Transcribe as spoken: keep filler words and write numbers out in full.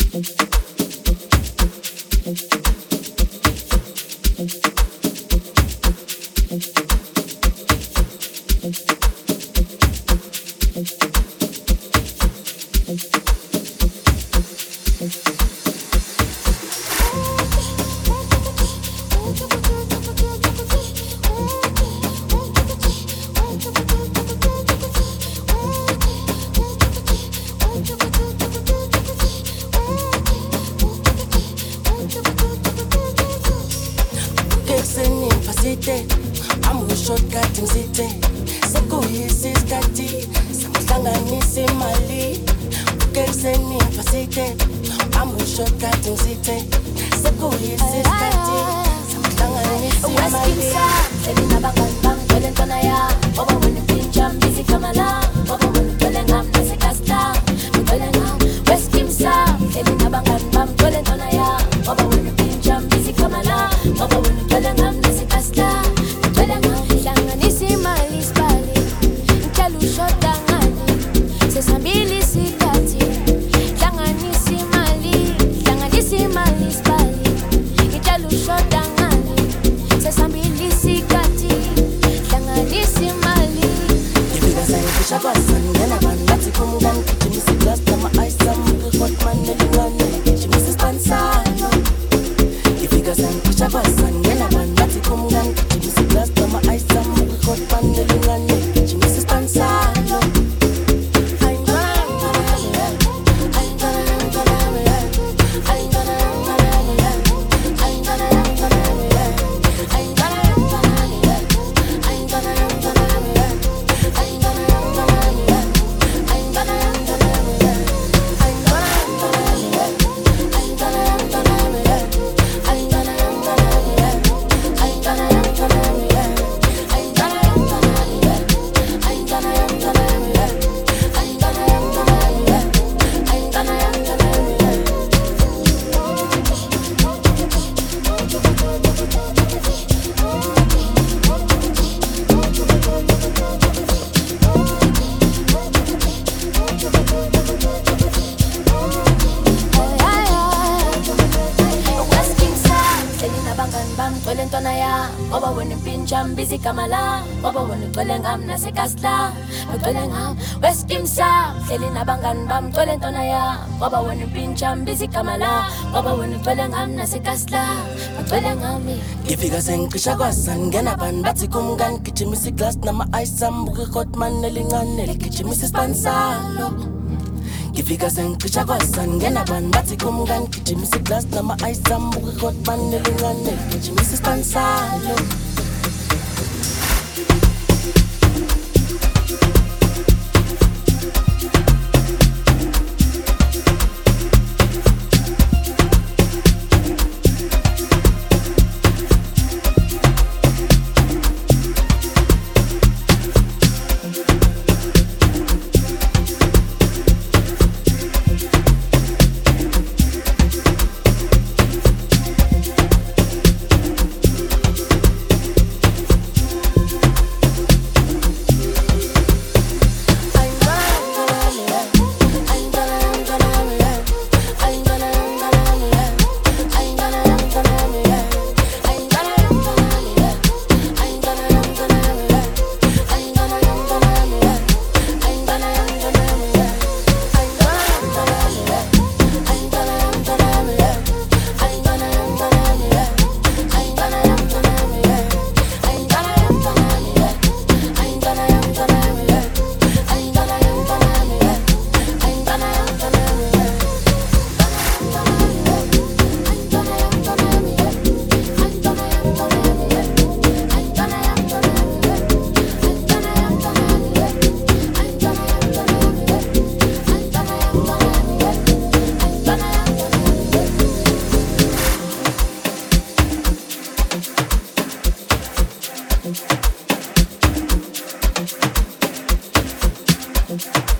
Kamala, Baba wenu toleng am na se kasla, toleng am West Kimsa, Selin abangan bam toleng tonaya, Baba wenu pincham busy Kamala, Baba wenu toleng am na se kasla, toleng am me. Ifika senkisha kwasan ngena ban bathi kumngani gijimisa glass nama ice ambuke khotman nelingane gijimisa spansalo. Ifika senkisha kwasan ngena ban bathi kumngani gijimisa glass nama ice ambuke khotman nelingane gijimisa spansalo. Thank you.